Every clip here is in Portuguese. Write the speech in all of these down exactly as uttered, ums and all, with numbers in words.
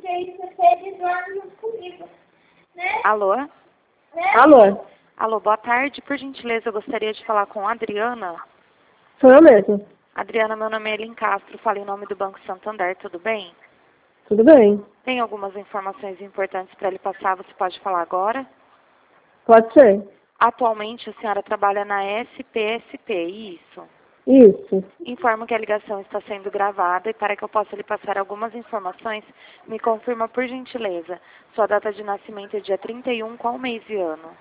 aí você desorna junto comigo, né? Alô? Né? Alô? Alô, boa tarde. Por gentileza, eu gostaria de falar com a Adriana. Sou eu mesmo. Adriana, meu nome é Elin Castro, falo em nome do Banco Santander, tudo bem? Tudo bem? Tem algumas informações importantes para lhe passar, você pode falar agora? Pode ser. Atualmente, a senhora trabalha na S P S P, isso? Isso. Informo que a ligação está sendo gravada e para que eu possa lhe passar algumas informações, me confirma por gentileza. Sua data de nascimento é dia trinta e um, qual mês e ano?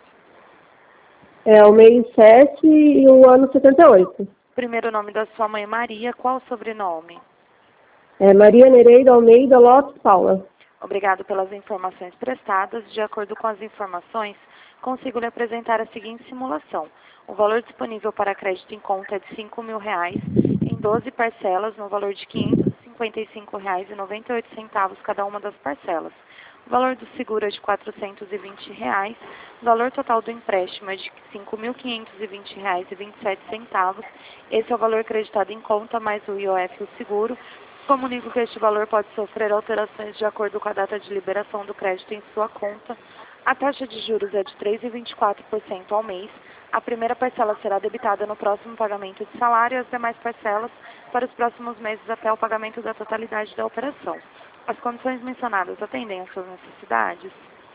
É o mês sete e o ano setenta e oito. Primeiro nome da sua mãe, Maria, qual o sobrenome? É Maria Nereida Almeida Lopes Paula. Obrigado pelas informações prestadas. De acordo com as informações, consigo lhe apresentar a seguinte simulação. O valor disponível para crédito em conta é de cinco mil reais, em doze parcelas, no valor de quinhentos e cinquenta e cinco reais e noventa e oito centavos cada uma das parcelas. O valor do seguro é de quatrocentos e vinte reais. O valor total do empréstimo é de cinco mil quinhentos e vinte reais e vinte e sete centavos. Esse é o valor acreditado em conta, mais o I O F e o seguro. Comunico que este valor pode sofrer alterações de acordo com a data de liberação do crédito em sua conta. A taxa de juros é de três vírgula vinte e quatro por cento ao mês. A primeira parcela será debitada no próximo pagamento de salário e as demais parcelas para os próximos meses até o pagamento da totalidade da operação. As condições mencionadas atendem às suas necessidades?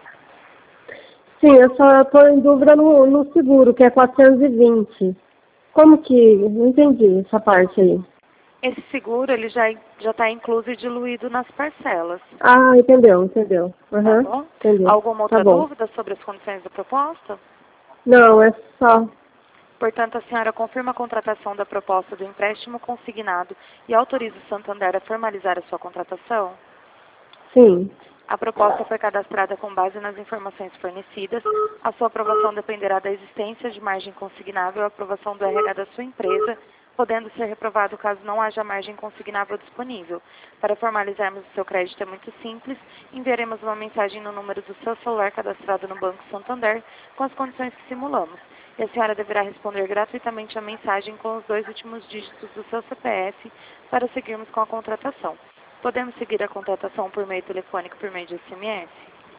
Sim, eu só estou em dúvida no, no seguro, que é quatrocentos e vinte. Como que... Não entendi essa parte aí. Esse seguro ele já já está incluso e diluído nas parcelas. Ah, entendeu, entendeu. Tá Uhum, bom? entendi. Alguma Tá outra bom. dúvida sobre as condições da proposta? Não, é só... Portanto, a senhora confirma a contratação da proposta do empréstimo consignado e autoriza o Santander a formalizar a sua contratação? Sim. A proposta foi cadastrada com base nas informações fornecidas. A sua aprovação dependerá da existência de margem consignável e aprovação do R H da sua empresa, podendo ser reprovado caso não haja margem consignável disponível. Para formalizarmos o seu crédito é muito simples. Enviaremos uma mensagem no número do seu celular cadastrado no Banco Santander com as condições que simulamos. E a senhora deverá responder gratuitamente a mensagem com os dois últimos dígitos do seu C P F para seguirmos com a contratação. Podemos seguir a contratação por meio telefônico, por meio de S M S?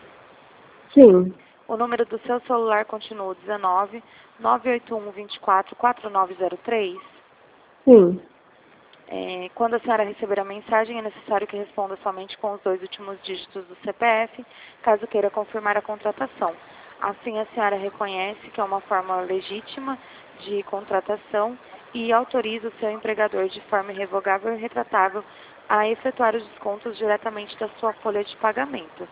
Sim. O número do seu celular continua o dezenove, nove oito um, vinte e quatro, quatro nove zero três? Sim. É, quando a senhora receber a mensagem, é necessário que responda somente com os dois últimos dígitos do C P F, caso queira confirmar a contratação. Assim, a senhora reconhece que é uma forma legítima de contratação e autoriza o seu empregador de forma irrevogável e retratável a efetuar os descontos diretamente da sua folha de pagamento.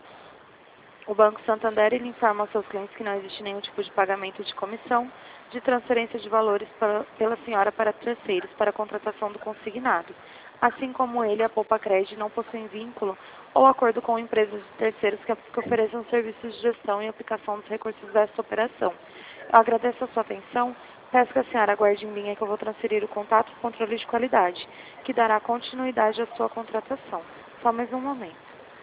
O Banco Santander ele informa aos seus clientes que não existe nenhum tipo de pagamento de comissão, de transferência de valores para, pela senhora para terceiros para a contratação do consignado. Assim como ele, a Poupa Cred não possuem vínculo ou acordo com empresas de terceiros que, que ofereçam serviços de gestão e aplicação dos recursos desta operação. Eu agradeço a sua atenção. Peço que a senhora aguarde em linha que eu vou transferir o contato do controle de qualidade, que dará continuidade à sua contratação. Só mais um momento.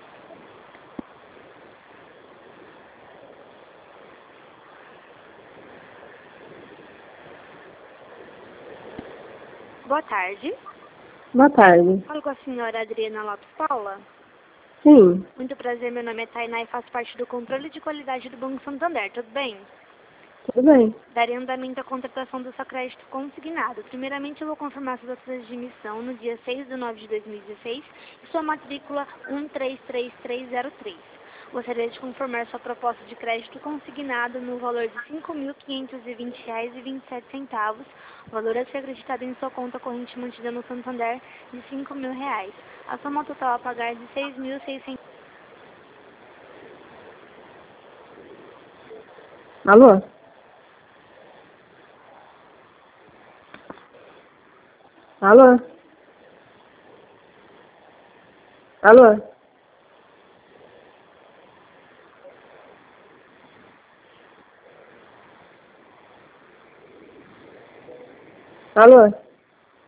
Boa tarde. Boa tarde. Falo com a senhora Adriana Lopes Paula. Sim. Muito prazer, meu nome é Tainá e faço parte do controle de qualidade do Banco Santander, tudo bem? Tudo bem. Darei andamento à contratação do seu crédito consignado. Primeiramente, eu vou confirmar sua data de emissão no dia seis de nove de dois mil e dezesseis e sua matrícula um três três três zero três. Gostaria de confirmar sua proposta de crédito consignado no valor de cinco mil quinhentos e vinte reais e vinte e sete centavos, valor a ser acreditado em sua conta corrente mantida no Santander de cinco mil reais. A soma total a pagar é de seis mil e seiscentos. Alô? Alô? Alô? Alô?